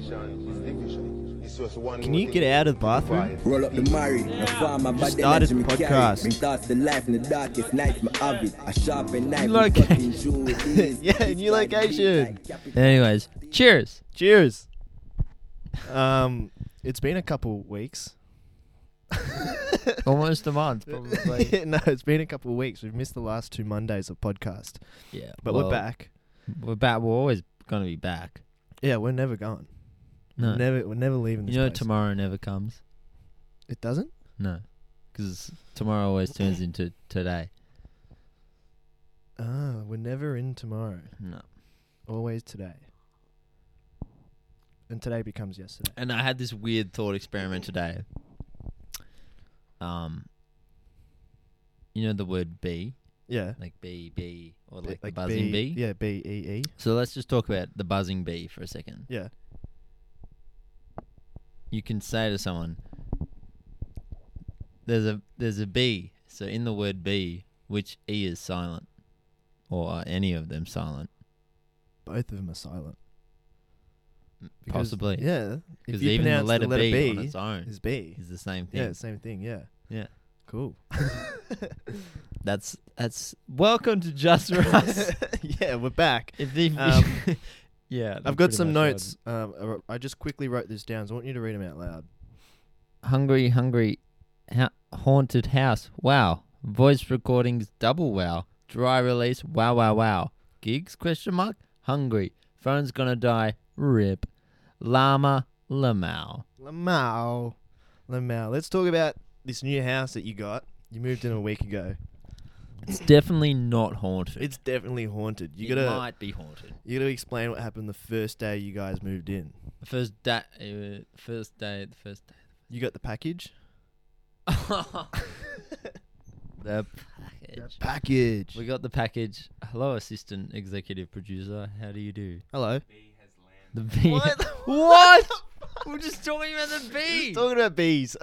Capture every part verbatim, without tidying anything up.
Can you get out of the bathroom? Roll up the Murray, the farmer, Just started the podcast. Bring thoughts to life in the darkest nights, my avid. A sharpen knife. New location. Yeah, new location. Anyways, cheers. Cheers. Um, it's been a couple weeks. Almost a month, probably. No, it's been a couple of weeks. We've missed the last two Mondays of podcast, Yeah, but well, we're back. We're back. We're always going to be back. Yeah, we're never gone. No, We're never, we're never leaving this you know, place. tomorrow never comes. It doesn't? No, because tomorrow always turns into today. Ah, we're never in tomorrow. No. Always today. And today becomes yesterday. And I had this weird thought experiment today. Um, you know the word bee, Yeah. like bee, bee, or B- like, the buzzing B, bee. Yeah, B E E. So let's just talk about the buzzing bee for a second. Yeah. You can say to someone, "There's a there's a bee." So in the word bee, which e is silent, or are any of them silent? Both of them are silent. Because- Possibly. Yeah. Because If you even the pronounce letter, the letter B, B on its own is B. is the same thing. Yeah, same thing. Yeah. Yeah. Cool. That's that's welcome to Just For Us. Yeah, we're back. If the, Um, yeah, I've got some notes. Um, I- I just quickly wrote this down, so I want you to read them out loud. Hungry, hungry, ha- haunted house. Wow. Voice recordings. Double wow. Dry release. Wow, wow, wow. Gigs? Question mark. Hungry. Phone's gonna die. Rip. Llama. Lamau. Lamau. Lamau. Let's talk about this new house that you got. You moved in a week ago. It's definitely not haunted. It's definitely haunted. You it gotta might be haunted. you gotta explain what happened the first day you guys moved in. The first day. Uh, first day. The first day. You got the package. The package. Package. We got the package. Hello, assistant executive producer. How do you do? Hello. The bee. What? What? We're just talking about the bee. Talking about bees.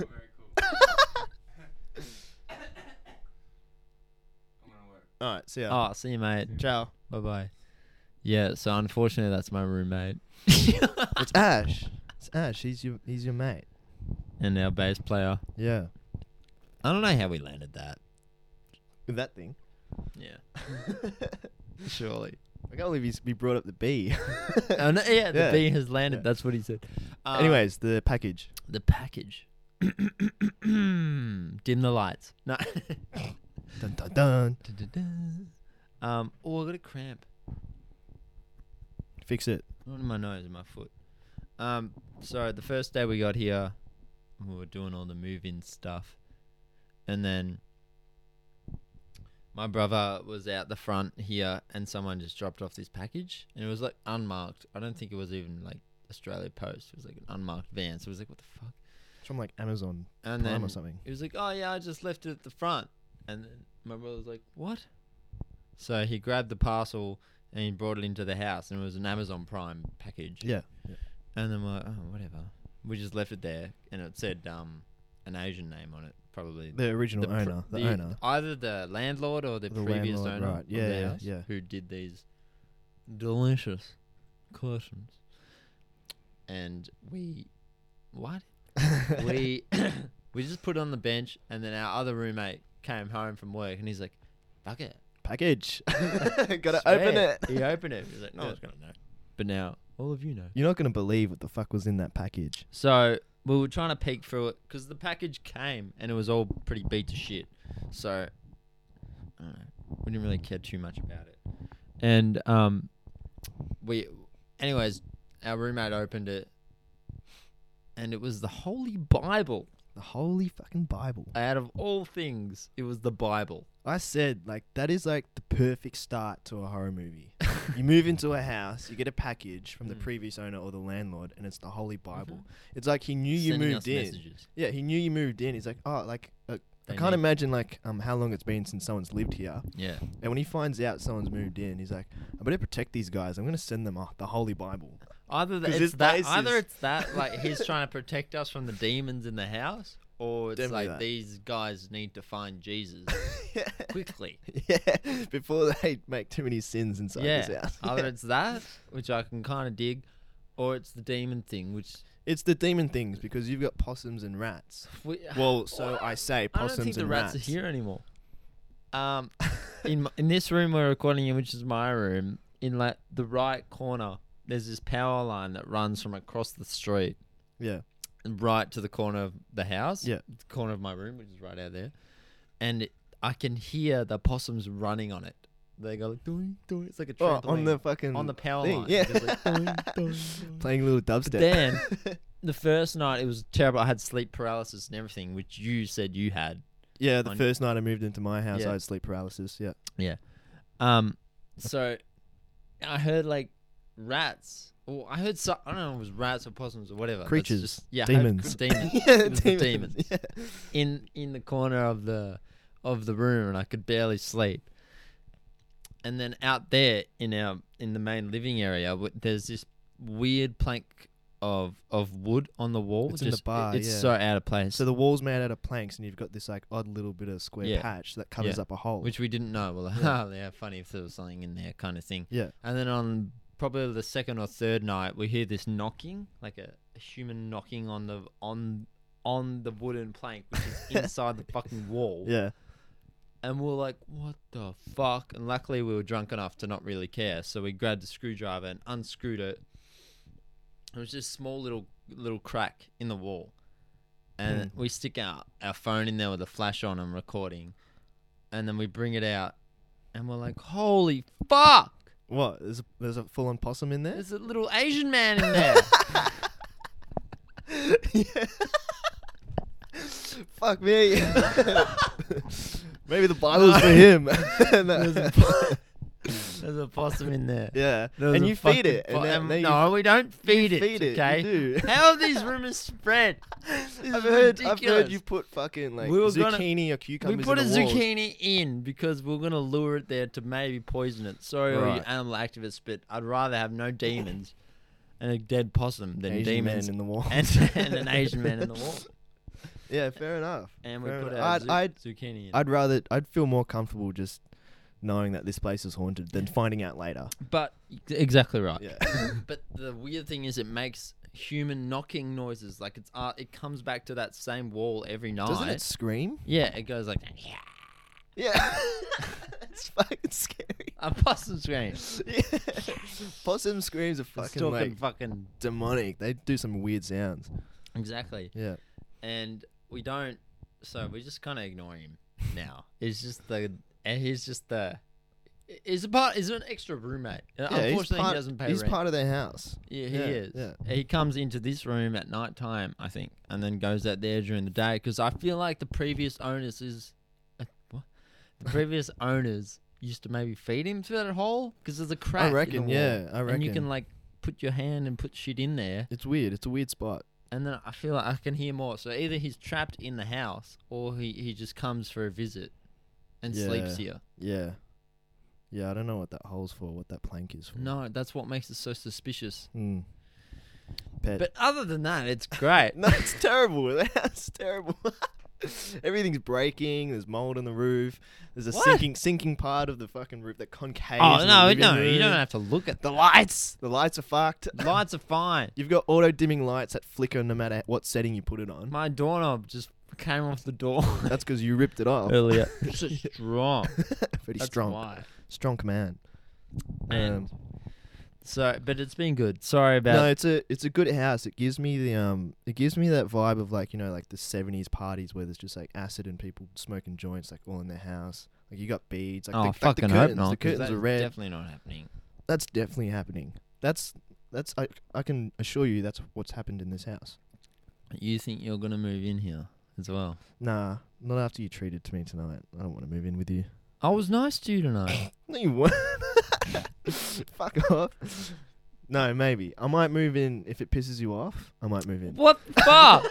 All right. See ya. Oh, see you, mate. Ciao. Bye bye. Yeah. So unfortunately, that's my roommate It's Ash. It's Ash. He's your he's your mate. and our bass player. Yeah. I don't know how we landed that. With that thing. Yeah. Surely. I can't believe he's, he brought up the bee. Oh, no, yeah, the Yeah. bee has landed. Yeah. That's what he said. Uh, Anyways, the package. the package. Dim the lights. No. Dun dun dun. Dun-dun-dun. Um. Oh, I got a cramp. Fix it. Not in my nose, in my foot. Um. So the first day we got here, we were doing all the move-in stuff, and then my brother was out the front here, and someone just dropped off this package, and it was like unmarked. I don't think it was even like Australia Post. It was like an unmarked van. So it was like, what the fuck? It's from like Amazon And Prime then or something. he was like, oh yeah, I just left it at the front. And then my brother was like, what? So he grabbed the parcel and he brought it into the house, and it was an Amazon Prime package. Yeah. yeah. And then we're like, oh, whatever. We just left it there, and it said um an Asian name on it, probably. The original pr- owner. The, owner. Either the landlord or the, The previous landlord, owner right. of Yeah, the yeah, house yeah. who did these delicious curtains. And we... What? we we just put it on the bench, and then our other roommate came home from work, and he's like, fuck it. Package. Gotta Swear. open it. He opened it. He's like, no Yeah. one's going to know. But now, all of you know. You're not going to believe what the fuck was in that package. So we were trying to peek through it because the package came and it was all pretty beat to shit. So I don't know. We didn't really care too much about it. And um, we, anyways, our roommate opened it, and it was the Holy Bible. The holy fucking Bible. Out of all things, it was the Bible. I said, like, that is like the perfect start to a horror movie. You move into a house, you get a package from the Mm. previous owner or the landlord, and it's the Holy Bible. Mhm. It's like he knew you Sending moved us in. messages. Yeah, he knew you moved in. He's like, oh, like, uh, I They can't need- imagine, like, um, how long it's been since someone's lived here. Yeah. And when he finds out someone's moved in, he's like, I better protect these guys. I'm going to send them off the Holy Bible. Either th- 'Cause it's this that, place either is- it's that, like he's trying to protect us from the demons in the house, or it's Definitely like that. these guys need to find Jesus quickly. Yeah, before they make too many sins inside Yeah, this house. either it's that, which I can kind of dig, or it's the demon thing, which It's the demon things because you've got possums and rats. we, Well, so I say I possums don't think the and rats, rats. are here anymore. Um, in my, in this room we're recording in, which is my room, in like the right corner, there's this power line that runs from across the street Yeah. and right to the corner of the house. Yeah. The corner of my room, which is right out there, and it, I can hear the possums running on it. They go like doing doing. It's like a Oh, trampoline on the fucking on the power thing. line. Yeah. It goes like, doing, doing, doing. Playing a little dubstep. Then the first night it was terrible. I had sleep paralysis and everything, which you said you had. yeah, the on- first night I moved into my house, Yeah. I had sleep paralysis. Yeah. Yeah. Um. So I heard like rats. Or I heard so, I don't know if it was rats or possums or whatever. That's Creatures. just- yeah. I heard Demons. cr- demons. yeah, It was the demons. Yeah. in in the corner of the of the room, and I could barely sleep. And then out there in our in the main living area, w- there's this weird plank of of wood on the wall. It's in the Just- bar, It's yeah. so out of place. So the wall's made out of planks, and you've got this like odd little bit of square Yeah. patch that covers Yeah. up a hole. which we didn't know. Well, Yeah. yeah. yeah, funny if there was something in there, kind of thing. yeah. And then on probably the second or third night, we hear this knocking, like a, a human knocking on the on on the wooden plank, which is inside the fucking wall. Yeah. And we we're like, what the fuck? And luckily we were drunk enough to not really care, so we grabbed a screwdriver and unscrewed it. It was just a small little little crack in the wall, and Hmm. we stick our our phone in there with a flash on and recording, and then we bring it out, and we're like, holy fuck! What? There's a there's a full on possum in there. There's a little Asian man in there. yeah. Fuck me. Maybe the Bible's for him. There's a, po- there's a possum in there. yeah. There's And a you feed fucking it. And po- then, um, then you no, we don't feed it. feed it. Okay. You do. How have these rumors spread? This I've is heard. I've ridiculous. heard you put fucking like We were gonna- zucchini or We cucumbers put a in the walls. zucchini in because we are gonna lure it there to maybe poison it. Sorry, all you Right. animal activists, but I'd rather have no demons and a dead possum than Asian demons man in the wall. and, and an Asian man in the wall. yeah, fair enough. And we Fair put enough. our I'd, zu- I'd, zucchini in. I'd rather. I'd feel more comfortable just knowing that this place is haunted than finding out later. But exactly right. Yeah. But the weird thing is, it makes human knocking noises. Like it's uh, it comes back to that same wall every night. Doesn't it scream? Yeah, it goes like Yeah. it's fucking scary. a possum scream. Yeah. Possum screams are It's fucking talking like fucking demonic. They do some weird sounds. exactly. Yeah. And we don't. So we just kind of ignore him now. He's just the. And he's just the. Is a part. Is an extra roommate. Uh, Yeah, he's Unfortunately, part, he doesn't pay He's rent. part of their house. Yeah, he Yeah, is. yeah. He comes into this room at night time, I think, and then goes out there during the day. Because I feel like the previous owners is, uh, what? The previous owners used to maybe feed him through that hole because there's a crack. I in reckon. the wall, Yeah, I reckon. And you can like put your hand and put shit in there, It's weird. It's a weird spot. and then I feel like I can hear more. So either he's trapped in the house, or he he just comes for a visit, and sleeps Yeah. here. Yeah. Yeah, I don't know what that hole's for. What that plank is for. No, that's what makes it so suspicious. Hmm. Pet. But other than that, it's great. no, it's terrible. That's terrible. Everything's breaking. There's mold on the roof. There's a What? sinking sinking part of the fucking roof that concaves. Oh in the no, living no, room. you don't have to look at The lights. The lights are fucked. lights are fine. You've got auto dimming lights that flicker no matter what setting you put it on. My doorknob just came off the door That's because you ripped it off. earlier. It's so strong. Pretty That's strong. why. Strong command. And Um, so, but it's been good. Sorry about. no, it's a it's a good house. It gives me the um it gives me that vibe of like, you know, like the seventies parties where there's just like acid and people smoking joints like all in their house. Like you got beads. Like oh, the, like fucking the hope curtains. not. The 'cause curtains that's are red. Definitely not happening. That's definitely happening. That's that's I I can assure you that's what's happened in this house. You think you're gonna move in here as well? Nah, not after you treated to me tonight. I don't want to move in with you. I was nice to you tonight. No, you weren't. Fuck off. No, maybe. I might move in if it pisses you off. I might move in. What the fuck?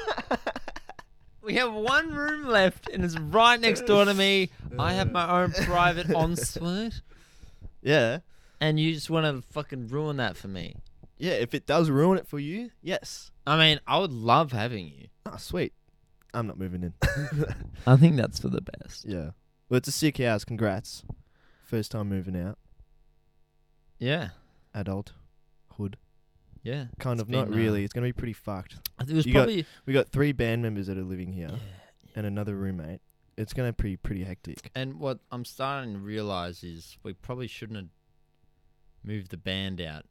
We have one room left, and it's right next door to me. I have my own private ensuite, Yeah. and you just want to fucking ruin that for me. Yeah, if it does ruin it for you, yes. I mean, I would love having you. Oh, sweet. I'm not moving in. I think that's for the best. Yeah. Well, it's a sick house. Congrats. First time moving out. Yeah. Adult. Hood. Yeah. Kind it's of, not been, uh, really. It's gonna be pretty fucked. It was You got- probably We got three band members that are living here yeah. and another roommate. It's gonna be pretty hectic. And what I'm starting to realize is we probably shouldn't have moved the band out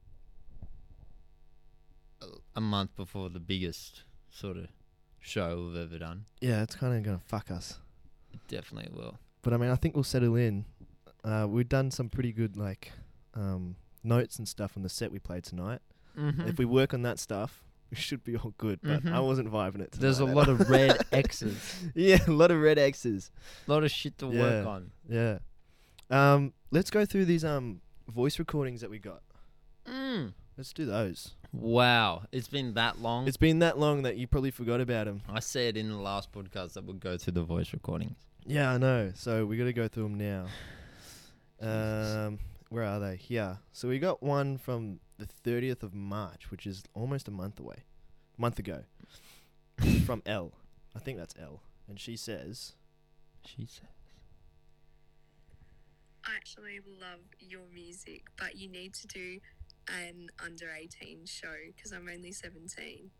a, a month before the biggest sort of show we've ever done. Yeah, it's kind of gonna fuck us. It definitely will. But I mean, I think we'll settle in. Uh, we've done some pretty good like um, notes and stuff on the set we played tonight. Mm-hmm. If we work on that stuff, we should be all good. But Mhm. I wasn't vibing it. There's a tonight. lot of red X's, yeah, a lot of red X's. a lot of shit to work Yeah. on. Yeah. Um, let's go through these um voice recordings that we got. Mm. Let's do those. Wow, it's been that long. It's been that long that you probably forgot about them. I said in the last podcast that we'll go through the voice recordings. Yeah, I know. So we got to go through them now. Um, where are they? Here. So we got one from the thirtieth of March, which is almost a month away. Month ago. From L. I think that's L. And she says, She said. I actually love your music, but you need to do an under eighteen show because I'm only seventeen.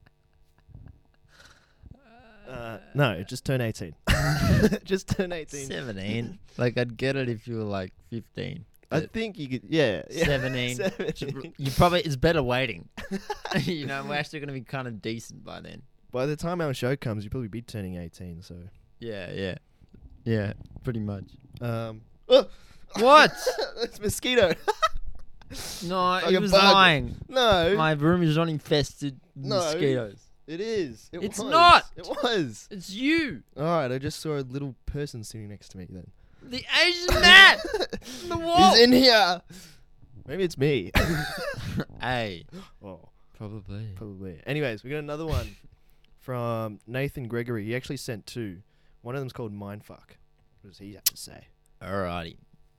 uh, no, just turn eighteen. Just turn eighteen. seventeen. Like, I'd get it if you were like fifteen. I but think you could, yeah. yeah. seventeen. seventeen. You probably, it's better waiting. You know, we're actually going to be kind of decent by then. By the time our show comes, you'll probably be turning eighteen, so. Yeah, yeah. Yeah, pretty much. Um, oh! What? It's mosquito. No, Like he a was bug. lying. No, My room is not infested with No. mosquitoes. it is. It It's was. not. It was. It's you, All right, I just saw a little person sitting next to me then. the Asian man. The wall. He's in here. Maybe it's me. Hey, Oh, probably. probably. Anyways, we got another one from Nathan Gregory. He actually sent two. One of them's called Mindfuck. What does he have to say? Alrighty.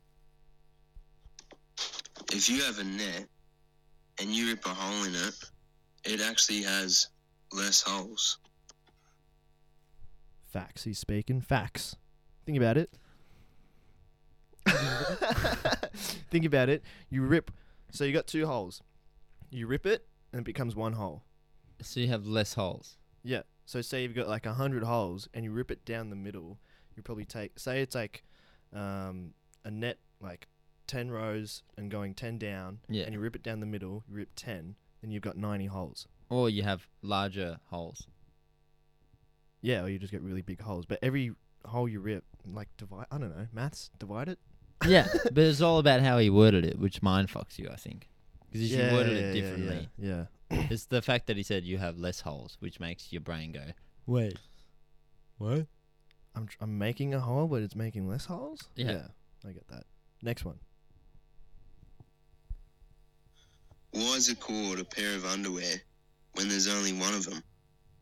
If you have a net and you rip a hole in it, it actually has less holes. Facts. He's speaking. Facts. Think about it. Think about it. You rip. So you got two holes. You rip it, and it becomes one hole. So you have less holes. Yeah. So say you've got like a hundred holes, and you rip it down the middle. You probably take. Say it's like um, a net, like ten rows, and going ten down. Yeah. And you rip it down the middle. You rip ten, then you've got ninety holes. Or you have larger holes. Yeah. Or you just get really big holes. But every hole you rip, like divide. I don't know. Maths. Divide it. Yeah, but it's all about how he worded it, which mind fucks you, I think. Because if Yeah, you worded yeah, it yeah, differently, Yeah. yeah. it's the fact that he said you have less holes, which makes your brain go, wait, what? I'm tr- I'm making a hole, but it's making less holes. Yeah. I get that. Next one. Why is it called a pair of underwear when there's only one of them?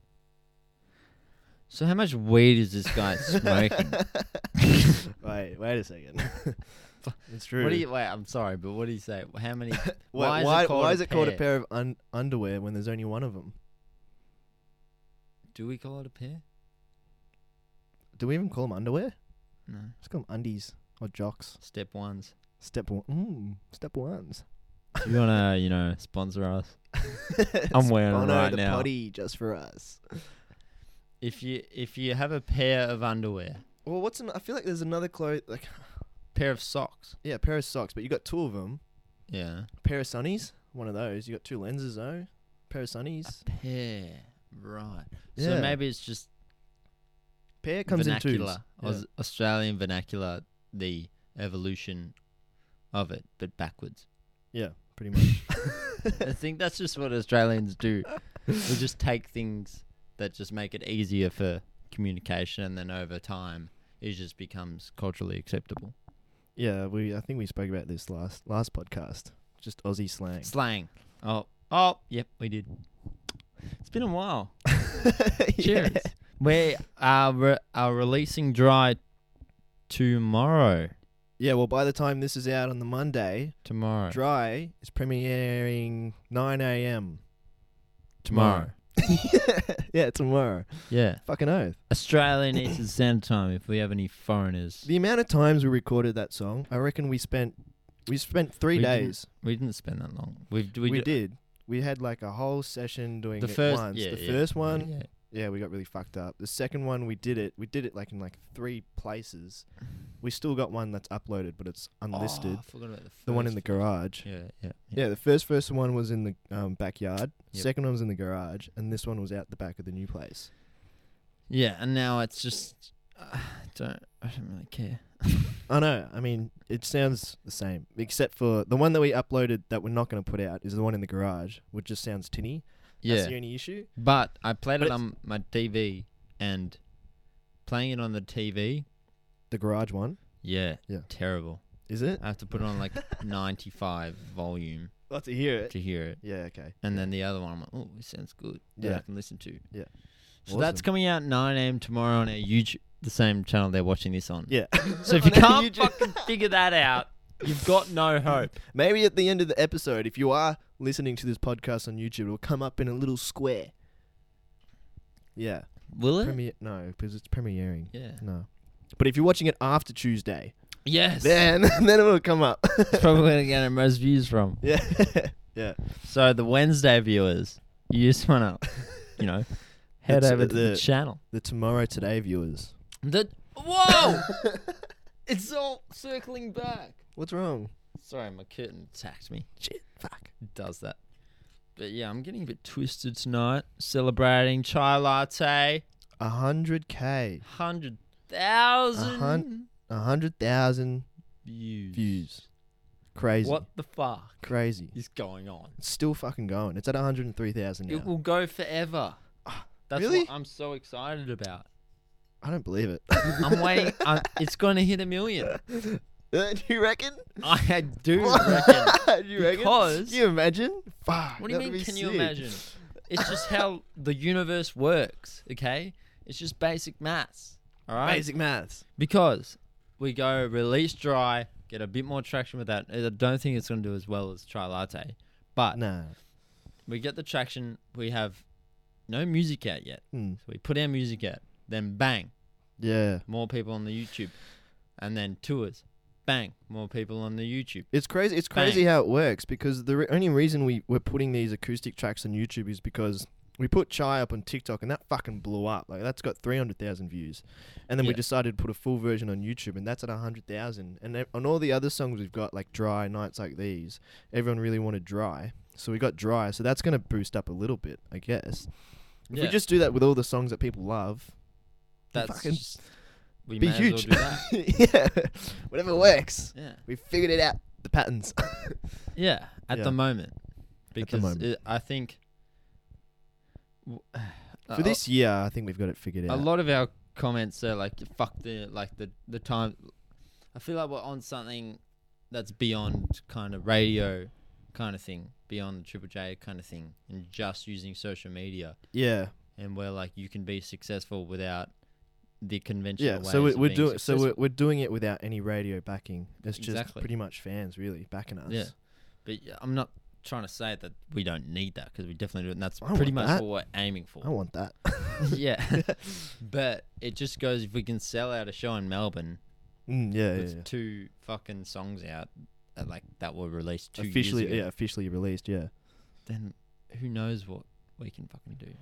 So how much weed is this guy smoking? wait, wait a second. It's true. What do you? Wait, I'm sorry, but what do you say? How many? why, why is why, it called why a is it called a pair? pair of un- underwear when there's only one of them? Do we call it a pair? Do we even call them underwear? No. Let's call them undies or jocks. Step ones. Step one. Mm, step ones. If you wanna, you know, sponsor us. I'm wearing it Sponsor right the now. potty just for us. If you if you have a pair of underwear, Well, what's an? I feel like there's another clothes like pair of socks. yeah, a pair of socks, but you got two of them. Yeah. A pair of sunnies, one of those. You got two lenses though. Pair of sunnies. Pair. Right. Yeah. So maybe it's just Pair comes vernacular, in twos. Aus- Australian vernacular, the evolution of it, but backwards. Yeah. yeah, pretty much. I think that's just what Australians do. We just take things that just make it easier for communication, and then over time, it just becomes culturally acceptable. Yeah, we. I think we spoke about this last last podcast. Just Aussie slang. Slang. Oh, oh, yep, we did. It's been a while. Yeah. Cheers. We are re- are releasing Dry tomorrow. Yeah, well, by the time this is out on the Monday, Tomorrow. Dry is premiering nine a.m. Tomorrow. Yeah, tomorrow. Yeah. Fucking oath. Australian Eastern Standard Time if we have any foreigners. The amount of times we recorded that song, I reckon we spent we spent three We didn't- days. We didn't spend that long. We've, we, We, d- did. we had like a whole session doing The it first, once. yeah, the yeah, first one, yeah. yeah, we got really fucked up. The second one, we did it. We did it like in like three places. We still got one that's uploaded, but it's unlisted. Oh, I forgot about the, the one in first the garage. Yeah, yeah, Yeah, the first first one was in the um, backyard. Yep. Second one was in the garage, and this one was out the back of the new place. Yeah, and now it's just uh, don't I don't really care. I know. I mean, it sounds the same, except for the one that we uploaded that we're not going to put out is the one in the garage, which just sounds tinny. Yeah, That's the only issue. but I played But it it's- on my T V, and playing it on the T V, The garage one, yeah, Yeah. terrible. is it? I have to put it on like ninety-five volume Love to hear it. to hear it. Yeah. Okay. And then the other one, I'm like, oh, this sounds good. That Yeah. I can listen to. Yeah. So that's Awesome. coming out nine a.m. tomorrow on our YouTube, the same channel they're watching this on. Yeah. So if you On our can't YouTube- fucking figure that out, you've got no hope. Maybe at the end of the episode, if you are listening to this podcast on YouTube, it'll come up in a little square. Yeah. Will it? Premiere? No, because it's premiering. Yeah. No. But if you're watching it after Tuesday, Yes. then then it'll come up. It's probably where they're getting the most views from. Yeah. yeah. So the Wednesday viewers, you just want to, you know, head It's, over uh, to the, the- channel. The Tomorrow Today viewers. The Whoa! It's all circling back. What's wrong? Sorry, my curtain attacked me. Shit. Fuck. It does that. But yeah, I'm getting a bit twisted tonight. Celebrating chai latte. A hundred K. Hundred A thousand hun- A hundred thousand views. views. Crazy. What the fuck Crazy. is going on? It's still fucking going. It's at one hundred three thousand now. It will go forever. That's really? what I'm so excited about. I don't believe it. I'm waiting. I, it's going to hit a million. Uh, do you reckon? I do reckon. do you reckon? Because- Can you imagine? Fuck. What do you that would mean, be can you sick. imagine? It's just how the universe works, okay? It's just basic maths, all right? Basic maths. Because we go release dry, get a bit more traction with that. I don't think it's going to do as well as Chai Latte. But Nah. we get the traction. We have no music out yet. Hmm. So we put our music out. Then bang, Yeah. more people on the YouTube. And then tours. Bang, more people on the YouTube. It's crazy. It's Bang. crazy how it works because the re- only reason we we're putting these acoustic tracks on YouTube is because we put Chai up on TikTok and that fucking blew up. Like that's got three hundred thousand views, and then we Yeah. decided to put a full version on YouTube and that's at a hundred thousand. And ev- on all the other songs we've got like Dry, Nights Like These, everyone really wanted Dry, so we got Dry. So that's gonna boost up a little bit, I guess. If Yeah. we just do that with all the songs that people love, That's fucking just, we be may huge. as well do that. yeah, whatever works. Yeah. We figured it out. The patterns. Yeah, at Yeah. the moment. Because moment. It, I think w- For this year, I think we've got it figured a out. lot of our comments are like fuck the like the the time. I feel like we're on something that's beyond kind of radio kind of thing, beyond the Triple J kind of thing, and just using social media. Yeah, And where like you can be successful without the conventional yeah. ways So we're, of we're being doing so successful. we're, we're doing it without any radio backing. It's just Exactly. pretty much fans really backing us. Yeah. But yeah, I'm not trying to say that we don't need that because we definitely do, and that's I pretty want much that. what we're aiming for. I want that. Yeah. But it just goes if we can sell out a show in Melbourne mm, yeah, yeah, with yeah. two fucking songs out uh, like that were released two Officially, years ago, yeah, officially released. Yeah. then who knows what we can fucking do.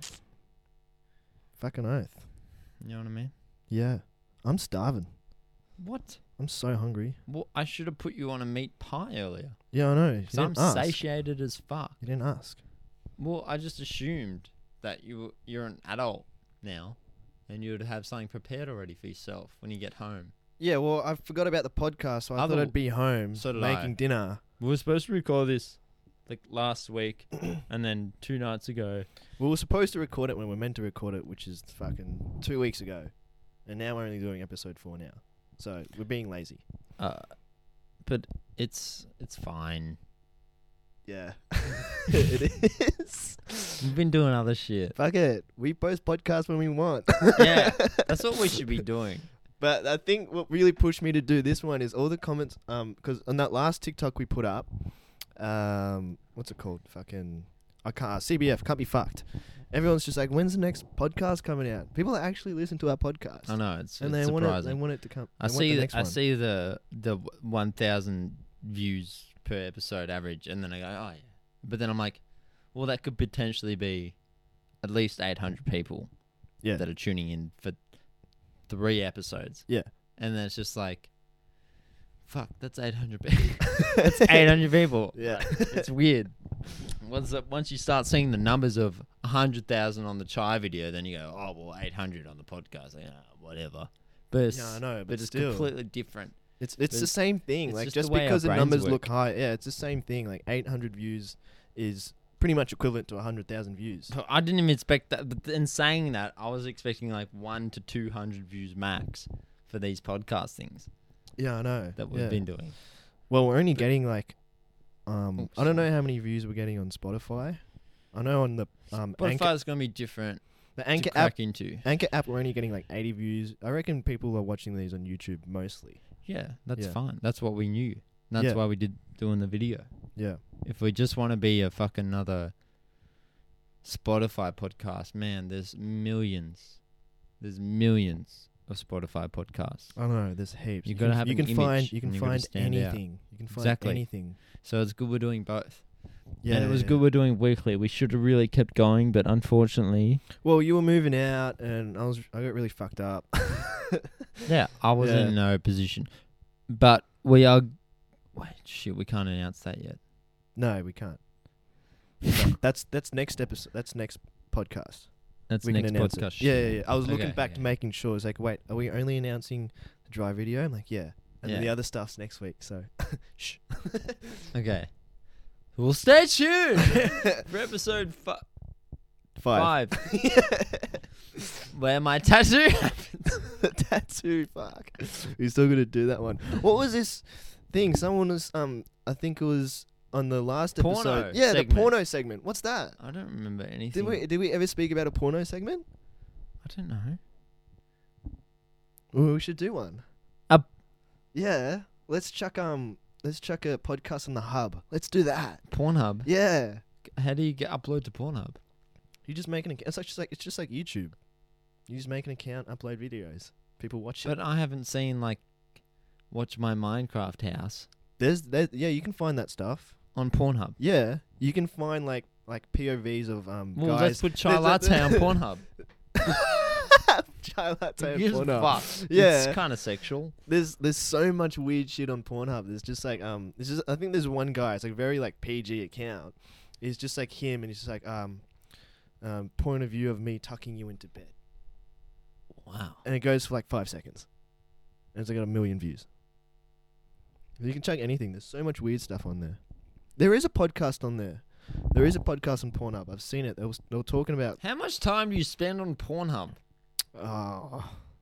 Fucking oath. You know what I mean? Yeah. I'm starving. What? I'm so hungry. Well, I should have put you on a meat pie earlier. Yeah, I know. You 'Cause I'm didn't ask. satiated as fuck. You didn't ask. Well, I just assumed that you were- you're an adult now and you would have something prepared already for yourself when you get home. Yeah, well, I forgot about the podcast, so I Other- thought I'd be home So did making I. dinner. We were supposed to record this like last week and then two nights ago. We were supposed to record it when we were meant to record it, which is fucking two weeks ago. And now we're only doing episode four now. So we're being lazy. Uh, but it's it's fine. Yeah. it is. We've been doing other shit. Fuck it. We post podcasts when we want. Yeah, that's what we should be doing. But I think what really pushed me to do this one is all the comments. Um, because on that last TikTok we put up, um, what's it called? Fucking, I can't. C B F can't be fucked. Everyone's just like, when's the next podcast coming out? People actually listen to our podcast, I know it's, and it's they want it. They surprising. want it to come. I they want see the the, next I one. see the the one thousand views per episode average, and then I go, oh yeah. But then I'm like, Well, that could potentially be at least eight hundred people Yeah. that are tuning in for three episodes. Yeah. And then it's just like, fuck, that's eight hundred people. That's eight hundred people. Yeah. It's weird. Once, once you start seeing the numbers of one hundred thousand on the Chai video, then you go, oh, well, eight hundred on the podcast. Like, oh, whatever. But it's, Yeah, I know, but but it's still. completely different. It's it's But the same thing. it's Like just just the way our because the brains numbers work. look high, yeah, it's the same thing. Like eight hundred views is pretty much equivalent to one hundred thousand views. So I didn't even expect that. But in saying that, I was expecting like one to two hundred views max for these podcast things Yeah, I know. that we've yeah. been doing. Well, we're only getting like, um, Oops, I don't know sorry. how many views we're getting on Spotify. I know on the um Anchor, Spotify's gonna be different the to Anchor crack app, into. Anchor app, we're only getting like eighty views. I reckon people are watching these on YouTube mostly. Yeah, that's Yeah. fine. That's what we knew. That's Yeah. why we did doing the video. Yeah. If we just want to be a fucking another Spotify podcast, man, there's millions. There's millions of Spotify podcasts. I know. There's heaps. You You gotta can, have you an can image find you and can you gotta find stand out. anything. You can find Exactly. anything. So it's good we're doing both. Yeah. and it was yeah. good we're doing weekly. We should have really kept going, but unfortunately, Well, you were moving out, and I was I got really fucked up. yeah, I was Yeah. in no position. But we are. Wait, shit, we can't announce that yet. No, we can't. No, that's that's next episode. That's next podcast. That's we next can announce podcast. it. Yeah, yeah, yeah. I was looking Okay, back okay. to making sure. It's like, wait, are we only announcing the dry video? I'm like, yeah, and then the Yeah. other stuff's next week. So, shh. Okay. Well, stay tuned for episode fi- Five. five, where my tattoo happens. The tattoo. Fuck. We're still gonna do that one. What was this thing? Someone was um. I think it was on the last Porno episode. Yeah, segment. the porno segment. What's that? I don't remember anything. Did we did we ever speak about a porno segment? I don't know. Well, we should do one. Uh, yeah. Let's chuck um. Let's chuck a podcast on the hub. Let's do that. Pornhub. Yeah. How do you get upload to Pornhub? You just make an account. It's like just like it's just like YouTube. You just make an account, upload videos. People watch it. But I haven't seen like watch my Minecraft house There's there. Yeah, you can find that stuff. on Pornhub. Yeah, you can find like like P O Vs of um Well, guys. let's put Chai There's a- Latte on Pornhub. Chai Latte Who on gives a Pornhub. fuck? Yeah. It's kind of sexual. There's there's so much weird shit on Pornhub. There's just like um there's just I think there's one guy. It's like a very like P G account. It's just like him, and he's just like um um point of view of me tucking you into bed, Wow. and it goes for like five seconds, and it's like got a million views. You can check anything. There's so much weird stuff on there. There is a podcast on there. There is a podcast on Pornhub. I've seen it. They, was, they were talking about How much time do you spend on Pornhub? oh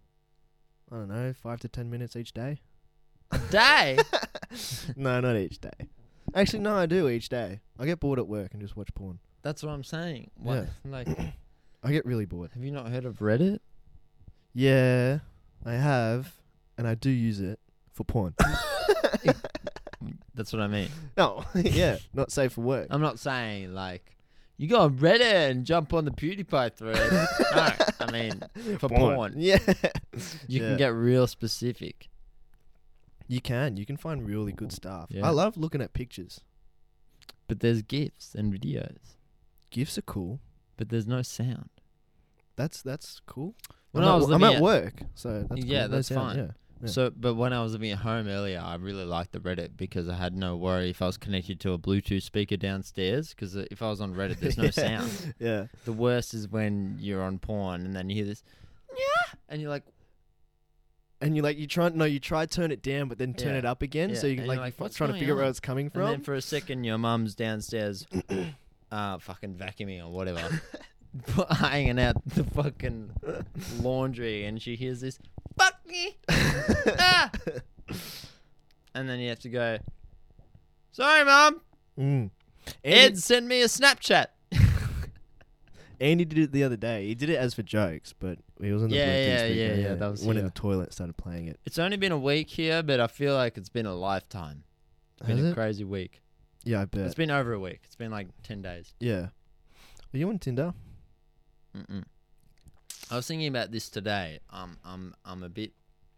I don't know, five to ten minutes each day. A day? No, not each day. Actually, no, I do each day. I get bored at work and just watch porn. That's what I'm saying. What, Like, I get really bored. have you not heard of Reddit? Yeah, I have, and I do use it for porn. That's what I mean. No, yeah, not safe for work. I'm not saying like you go on Reddit and jump on the PewDiePie thread. No, I mean for porn. Yeah, You Yeah. can get real specific. You can. You can find really good stuff. Yeah. I love looking at pictures. But there's GIFs and videos. GIFs are cool. But there's no sound. That's that's cool. When I'm, I at, was wo- I'm living at at- work, so that's Yeah, cool. No that's sound, fine. Yeah. Yeah. So, but when I was living at home earlier, I really liked the Reddit because I had no worry if I was connected to a Bluetooth speaker downstairs. Because if I was on Reddit, there's no sound. Yeah. The worst is when you're on porn and then you hear this, yeah, and you're like, And you like you try no you try turn it down but then turn Yeah. it up again Yeah, so you can and like, you're like, f- "What's trying to going figure out on?" where it's coming and then from. for a second your mum's downstairs, uh, fucking vacuuming or whatever, hanging out the fucking laundry, and she hears this, fuck me, ah! And then you have to go, sorry, mum. Mm. Ed Andy, sent me a Snapchat. Andy did it the other day. He did it as for jokes, but he was on the Yeah, Bluetooth yeah, speaker, yeah, yeah, that was went in here. the toilet, started playing it. It's only been a week here, but I feel like it's been a lifetime. It's been Has a it? crazy week. Yeah, I bet. It's been over a week. It's been like ten days. Yeah. Are you on Tinder? Mm-mm. I was thinking about this today. Um, I'm, I'm a bit.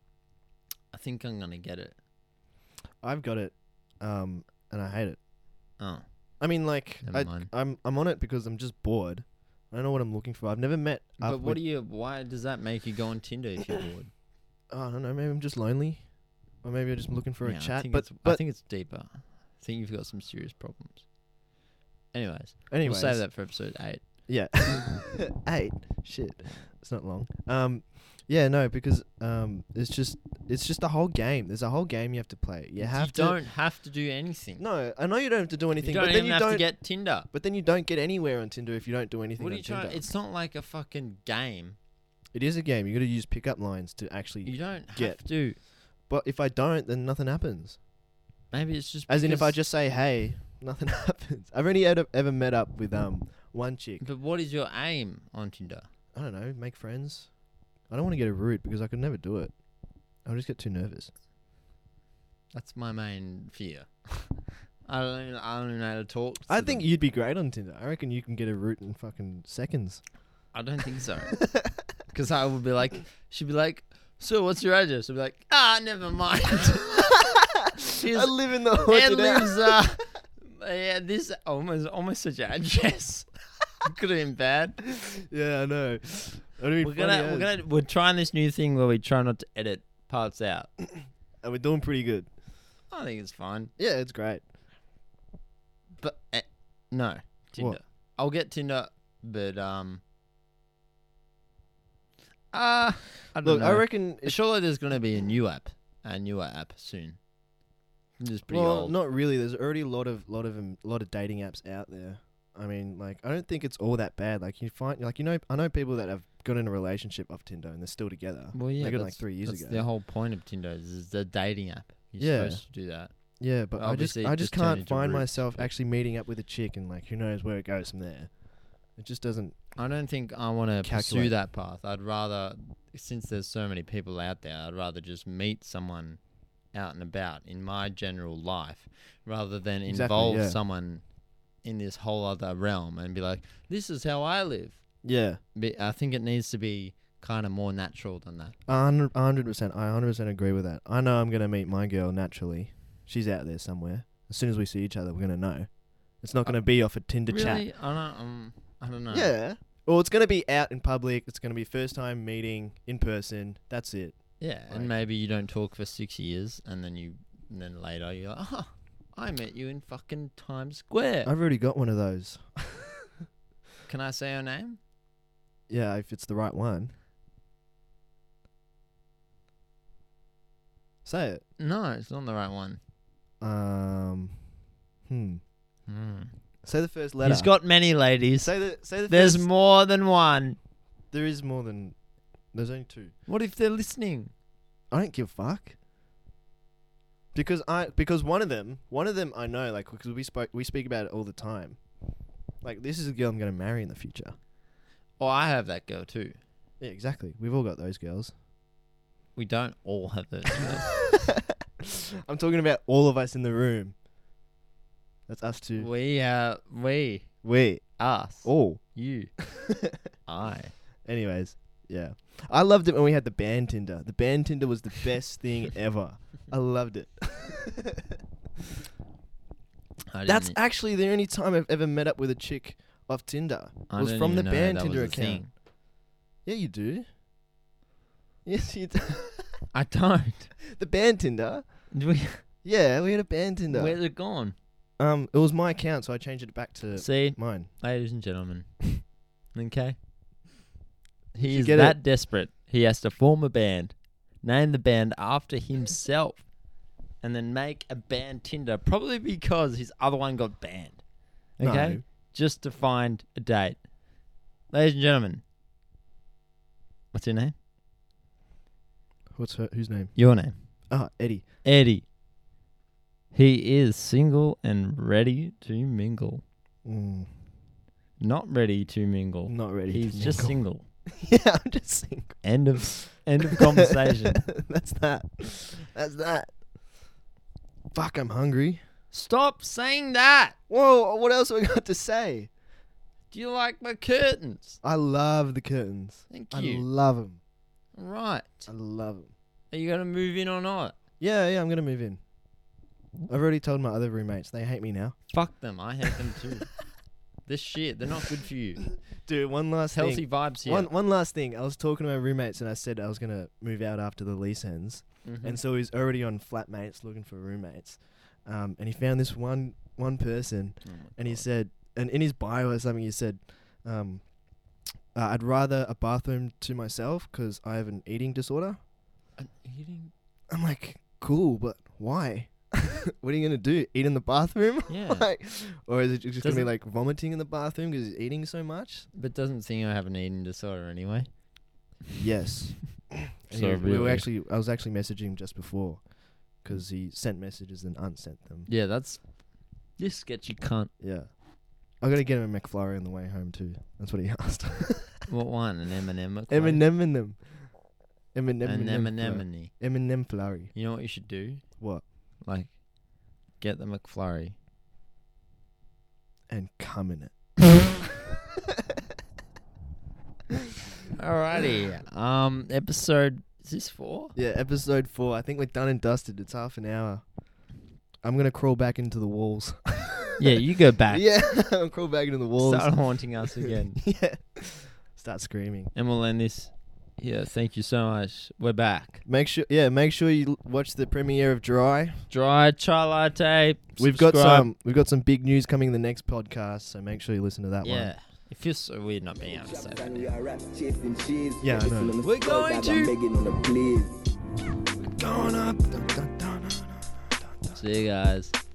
I think I'm gonna get it. I've got it, um, and I hate it. Oh, I mean, like, Never I, mind. I'm I'm on it because I'm just bored. I don't know what I'm looking for. I've never met. up But what with- do you? Why does that make you go on Tinder if you're bored? Oh, I don't know. Maybe I'm just lonely, or maybe I'm just looking for Yeah, a I chat. think But it's, I but think it's deeper. I think you've got some serious problems. Anyways, anyways, we'll save that for episode eight. Yeah, eight. Shit, it's not long. Um, yeah, no, because um, it's just it's just a whole game. There's a whole game you have to play. You have to. don't have to do anything. No, I know you don't have to do anything, you don't but then even you have don't. to get Tinder. But then you don't get anywhere on Tinder if you don't do anything What are on you trying? Tinder. It's not like a fucking game. It is a game. You got to use pickup lines to actually. You don't have Get. to. But if I don't, then nothing happens. Maybe it's just As in, if I because- just say hey, nothing happens. I've only ever, ever met up with um one chick. But what is your aim on Tinder? I don't know, make friends. I don't want to get a root because I could never do it. I'll just get too nervous. That's my main fear. I don't. Even, I don't even know how to talk. To I think them. you'd be great on Tinder. I reckon you can get a root in fucking seconds. I don't think so. Because I would be like, she'd be like, so what's your address? I'd be like, ah, never mind. She's, I live in the it haunted house. lives, uh, yeah, this almost, almost such an address. Could have been bad. Yeah, I know. That'd be We're funny gonna, as. we're gonna, we're trying this new thing where we try not to edit parts out. And we're doing pretty good. I think it's fine. Yeah, it's great. But eh, no, Tinder. What? I'll get Tinder, but um, uh, I don't Look, know. I reckon. It's, Surely there's gonna be a new app, a newer app soon. It's pretty well, old. not really. There's already a lot of lot of um, lot of dating apps out there. I mean, like, I don't think it's all that bad. Like, you find, like, you know, I know people that have got in a relationship off Tinder and they're still together. Well, yeah, they got it like that's- three years that's ago. the whole point of Tinder is, is the dating app. You're Yeah. supposed to do that. Yeah, but I just, Obviously, it I just just turned can't into find roots, myself but- actually meeting up with a chick and like, who knows where it goes from there. It just doesn't. I don't think I want to pursue Calculate. that path. I'd rather, since there's so many people out there, I'd rather just meet someone out and about in my general life, rather than Exactly, involve yeah. someone in this whole other realm and be like, "This is how I live." Yeah, But I think it needs to be kind of more natural than that. a hundred a hundred percent. I a hundred percent agree with that. I know I'm gonna meet my girl naturally. She's out there somewhere. As soon as we see each other, we're gonna know. It's not gonna be off a Tinder chat. Really, I don't. Um, I don't know. Yeah. Well, it's gonna be out in public. It's gonna be first time meeting in person. That's it. Yeah, Like- and maybe you don't talk for six years, and then you, and then later you're like, oh, I met you in fucking Times Square. I've already got one of those. Can I say her name? Yeah, if it's the right one. Say it. No, it's not the right one. Um. Hmm. Hmm. Say the first letter. He's got many ladies. Say the. Say the. There's first, more than one. There is more than. There's only two. What if they're listening? I don't give a fuck. Because I because one of them one of them I know, like, because we spoke we speak about it all the time. Like, this is a girl I'm gonna marry in the future. Oh, I have that girl too. Yeah, exactly. We've all got those girls. We don't all have those girls. I'm talking about all of us in the room. That's us too. we, uh, we, We us, all. you, I. Anyways, yeah. I loved it when we had the band Tinder. The band Tinder was the best thing ever. I loved it. I That's didn't- actually the only time I've ever met up with a chick off Tinder. I It was didn't from the even know band that Tinder was a account. thing. Yeah, you do. Yes, you do. I don't. The band Tinder. We, Yeah, we had a band Tinder. where's it gone? Um, it was my account, so I changed it back to See, mine. ladies and gentlemen. Okay. He You is get that it? desperate. He has to form a band, name the band after himself, and then make a band Tinder, probably because his other one got banned. Okay? No. Just to find a date. Ladies and gentlemen. What's your name? What's her? Whose name? Your name. Ah, Eddie. Eddie. He is single and ready to mingle. Mm, Not ready to mingle. not ready. He's to just mingle. single. Yeah, I'm just single. End of end of conversation. That's that. That's that. Fuck, I'm hungry. Stop saying that. Whoa, what else have we got to say? Do you like my curtains? I love the curtains. Thank I you. love them. Right. I love them. Are you going to move in or not? Yeah, yeah, I'm gonna move in. I've already told my other roommates. They hate me now. Fuck them. I hate them too. This shit. They're not good for you. Dude, one last Healthy thing. vibes here. One one last thing. I was talking to my roommates and I said I was gonna move out after the lease ends, Mhm. and so he's already on flatmates looking for roommates, um, and he found this one one person, Oh my and he God. said, and in his bio or something, he said, um, uh, I'd rather a bathroom to myself because I have an eating disorder. An eating. I'm like, cool, but why? What are you gonna do? Eat in the bathroom? Yeah. Like, or is it just gonna be Doesn't- like vomiting in the bathroom because he's eating so much? But doesn't Thingo have an eating disorder anyway? Yes. And So he- we were really- actually, I was actually messaging him just before, because he sent messages and unsent them. Yeah, that's this sketchy cunt. Yeah. I gotta get him a McFlurry on the way home too. That's what he asked. What one? An M and M. Eminem and them. Eminem An and M and M. Eminem flurry. You know what you should do? What? Like, get the McFlurry. And come in it. Alrighty. Um, episode. Is this four? Yeah, episode four. I think we're done and dusted. It's half an hour. I'm gonna crawl back into the walls. Yeah, you go back. Yeah, I'll crawl back into the walls. Start haunting us again. Yeah. Start screaming. And we'll end this. Yeah, thank you so much. We're back. Make sure, yeah, make sure you l- watch the premiere of Dry. Dry chai latte. We've got subscribe. some, we've got some big news coming in the next podcast, so make sure you listen to that Yeah. one. It feels so weird not being able to say that. And we are rap chasing cheese. Yeah, I know. Listen on the We're spot going that to- I'm begging on the please. Going up. Dun, dun, dun, dun, dun, dun, dun. See you guys.